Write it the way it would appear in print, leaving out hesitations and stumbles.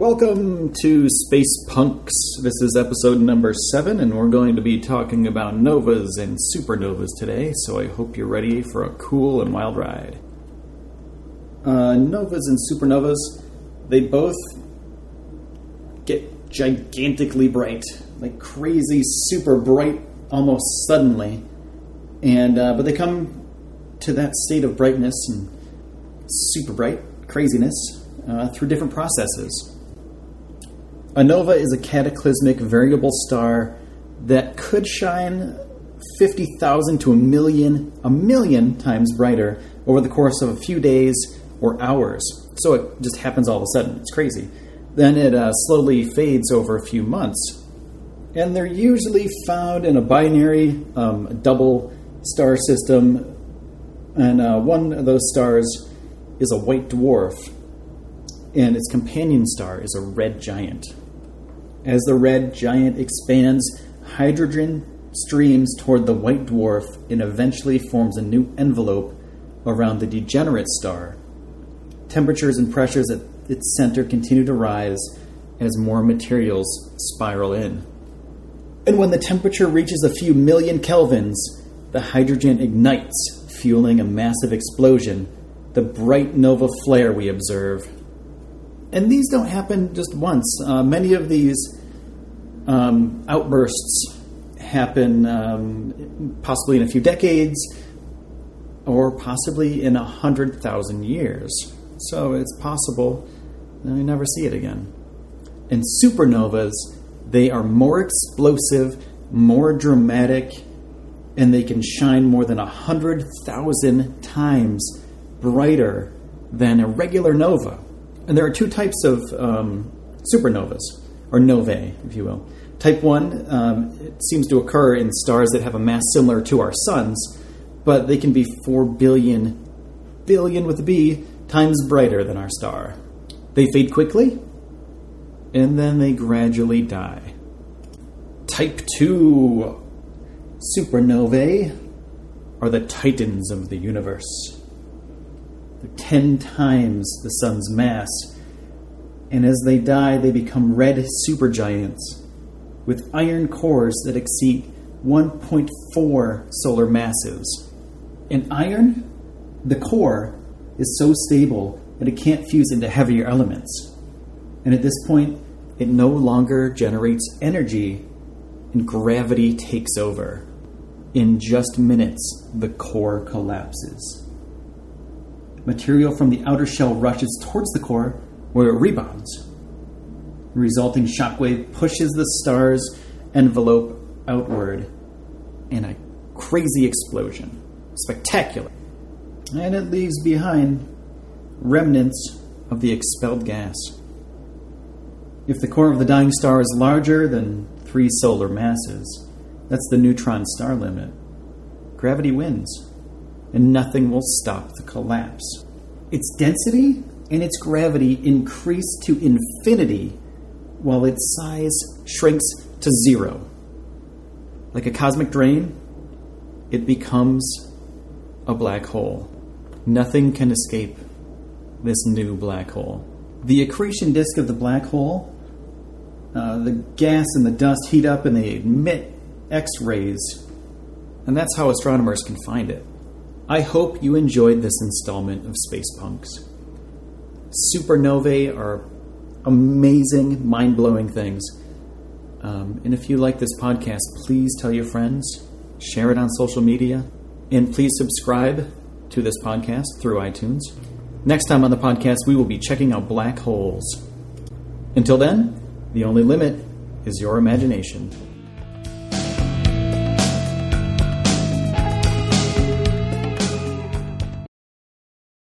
Welcome to Space Punks. This is episode number 7, and we're going to be talking about novas and supernovas today, so I hope you're ready for a cool and wild ride. Novas and supernovas, they both get gigantically bright, like crazy, super bright almost suddenly, and but they come to that state of brightness and super bright craziness through different processes. A nova is a cataclysmic variable star that could shine 50,000 to a million times brighter over the course of a few days or hours. So it just happens all of a sudden. It's crazy. Then it slowly fades over a few months. And they're usually found in a binary double star system. And one of those stars is a white dwarf. And its companion star is a red giant. As the red giant expands, hydrogen streams toward the white dwarf and eventually forms a new envelope around the degenerate star. Temperatures and pressures at its center continue to rise as more materials spiral in. And when the temperature reaches a few million kelvins, the hydrogen ignites, fueling a massive explosion, the bright nova flare we observe. And these don't happen just once. Many of these outbursts happen possibly in a few decades or possibly in 100,000 years. So it's possible that we never see it again. And supernovas, they are more explosive, more dramatic, and they can shine more than 100,000 times brighter than a regular nova. And there are two types of supernovas, or novae, if you will. Type 1, it seems to occur in stars that have a mass similar to our sun's, but they can be 4 billion with a B, times brighter than our star. They fade quickly, and then they gradually die. Type 2 supernovae are the titans of the universe. They're 10 times the sun's mass, and as they die, they become red supergiants with iron cores that exceed 1.4 solar masses. And iron, the core, is so stable that it can't fuse into heavier elements. And at this point, it no longer generates energy, and gravity takes over. In just minutes, the core collapses. Material from the outer shell rushes towards the core, where it rebounds. The resulting shockwave pushes the star's envelope outward in a crazy explosion. Spectacular. And it leaves behind remnants of the expelled gas. If the core of the dying star is larger than 3 solar masses, that's the neutron star limit, gravity wins, and nothing will stop the collapse. Its density and its gravity increase to infinity, while its size shrinks to 0. Like a cosmic drain, it becomes a black hole. Nothing can escape this new black hole. The accretion disk of the black hole, the gas and the dust heat up and they emit X-rays, and that's how astronomers can find it. I hope you enjoyed this installment of Space Punks. Supernovae are amazing, mind-blowing things. And if you like this podcast, please tell your friends, share it on social media, and please subscribe to this podcast through iTunes. Next time on the podcast, we will be checking out black holes. Until then, the only limit is your imagination.